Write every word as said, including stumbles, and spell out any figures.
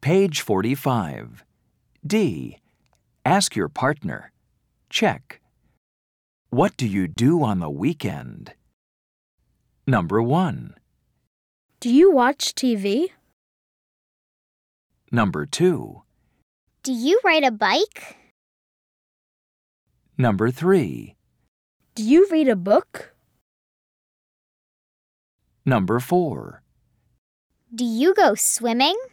Page forty-five. D. Ask your partner. Check. What do you do on the weekend? Number one. Do you watch T V? Number two. Do you ride a bike? Number three. Do you read a book? Number four. Do you go swimming?